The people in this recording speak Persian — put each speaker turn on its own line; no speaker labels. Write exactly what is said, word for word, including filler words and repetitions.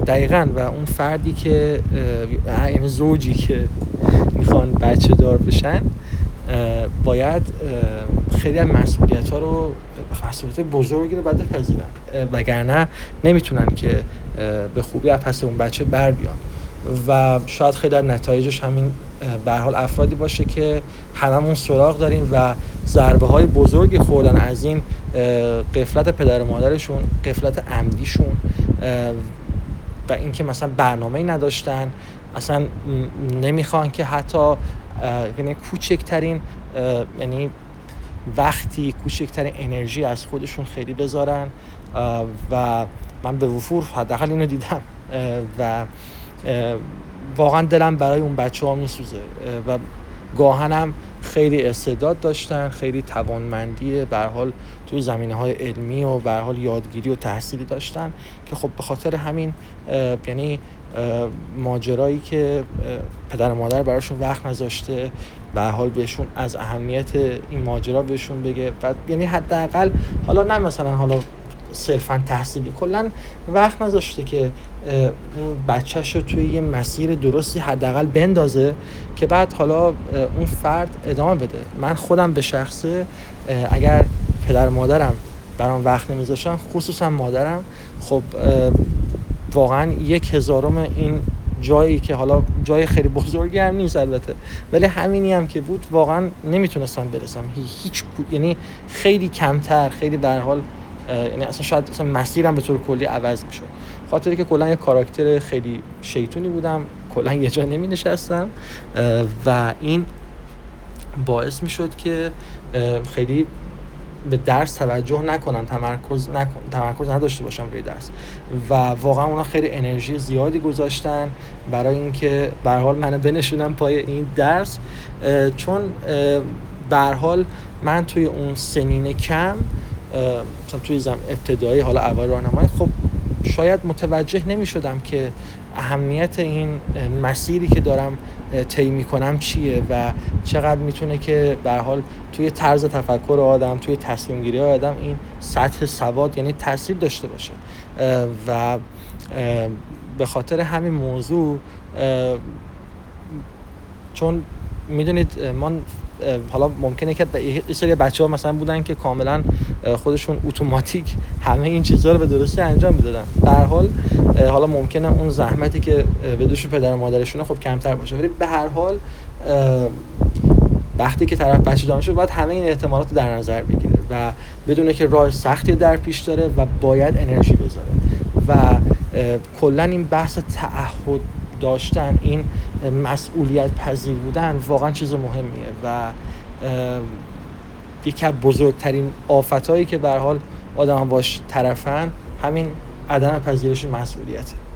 دقیقاً و اون فردی که یعنی زوجی که میخوان بچه دار بشن باید خیلی از مسئولیت ها رو مسئولیت بزرگی رو باید بپذیرن، وگرنه نمیتونن که به خوبی از پس اون بچه بر بیان و شاید خیلی از نتایجش همین به هر حال افرادی باشه که هممون سراغ داریم و ضربه های بزرگی خوردن از این غفلت پدر و مادرشون، غفلت عمدیشون و اینکه مثلا برنامه‌ای نداشتن، اصلا نمیخوان که حتی یعنی کوچکترین یعنی وقتی کوچکترین انرژی از خودشون خیلی بذارن و من به وفور حداقل اینو دیدم و واقعا دلم برای اون بچه ها میسوزه و گاهنم خیلی استعداد داشتن، خیلی توانمندی به هر حال توی زمینه‌های علمی و به هر حال یادگیری و تحصیلی داشتن که خب به خاطر همین یعنی ماجرایی که پدر و مادر براشون وقت نذاشته به هر حال بهشون از اهمیت این ماجرا بهشون بگه و یعنی حداقل حالا نه مثلا حالا صرفاً تحصیلی، کلاً وقت نذاشته که اون بچه‌ش رو توی یه مسیر درستی حداقل بندازه که بعد حالا اون فرد ادامه بده. من خودم به شخصه اگر پدر و مادرم برام وقت نمیذاشتن، خصوصا مادرم، خب واقعا یک هزارم این جایی که حالا جای خیلی بزرگی هم نیست البته، ولی همینی هم که بود واقعا نمیتونستم برسم هیچ، یعنی خیلی کمتر، خیلی به هر حال یعنی اصلا شاید اصلا مسیرم به طور کلی عوض میشد، خاطری که کلا یه کاراکتر خیلی شیطونی بودم، کلا یه جا نمی نشستم و این باعث میشد که خیلی به درس توجه نکنم، تمرکز نکن، تمرکز نداشته باشم روی درس و واقعا اونا خیلی انرژی زیادی گذاشتن برای اینکه به هر حال منو بنشونم پای این درس، چون به هر حال من توی اون سنین کم مثلا توی زم ابتدایی حالا اول راهنمایی خب شاید متوجه نمی شدم که اهمیت این مسیری که دارم طی میکنم چیه و چقدر میتونه که به هر حال توی طرز تفکر آدم، توی تصمیم گیری آدم این سطح سواد یعنی تاثیر داشته باشه و به خاطر همین موضوع چون میدونید من حالا ممکنه که یه سری بچه‌ها مثلا بودن که کاملا خودشون اتوماتیک همه این چیزا رو به درستی انجام میدادن، به هر حال حالا ممکنه اون زحمتی که به دوش پدر و مادرشونه خب کمتر باشه، ولی به هر حال وقتی که طرف بچه دار شد باید همه این احتمالات رو در نظر بگیره و بدونه که راه سختی در پیش داره و باید انرژی بذاره و کلا این بحث تعهد داشتن، این مسئولیت پذیر بودن واقعا چیز مهمیه و یکی از بزرگترین آفتایی که به هر حال آدم باش طرفن همین عدم پذیرش مسئولیته.